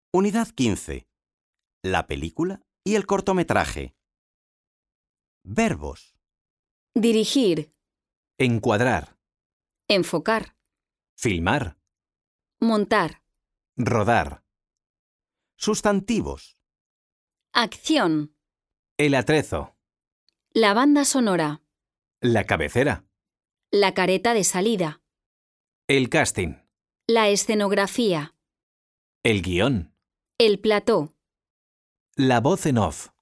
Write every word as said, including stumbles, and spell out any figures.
Unidad quince. La película y el cortometraje. Verbos. Dirigir, Encuadrar. enfocar, Filmar. montar, Rodar. Sustantivos. acción, El atrezo. la banda sonora, La cabecera. la careta de salida, El casting. la escenografía, El guión. el plató. La voz en off.